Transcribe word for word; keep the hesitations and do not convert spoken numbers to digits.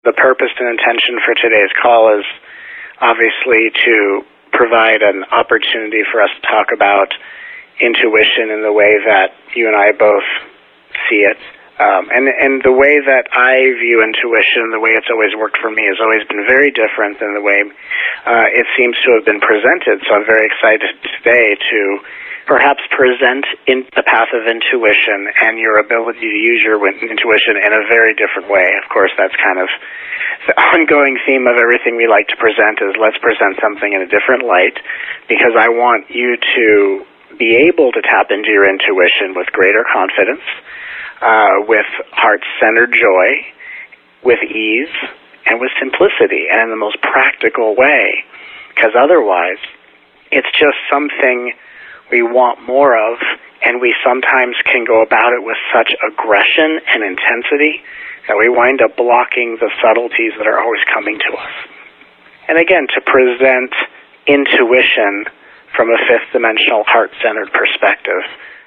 The purpose and intention for today's call is obviously to provide an opportunity for us to talk about intuition in the way that you and I both see it. Um, and, and the way that I view intuition, the way it's always worked for me, has always been very different than the way uh, it seems to have been presented. So I'm very excited today to perhaps present in the path of intuition and your ability to use your intuition in a very different way. Of course, that's kind of the ongoing theme of everything we like to present is let's present something in a different light, because I want you to be able to tap into your intuition with greater confidence, uh, with heart-centered joy, with ease, and with simplicity, and in the most practical way, because otherwise it's just something we want more of, and we sometimes can go about it with such aggression and intensity that we wind up blocking the subtleties that are always coming to us. And again, to present intuition from a fifth-dimensional, heart-centered perspective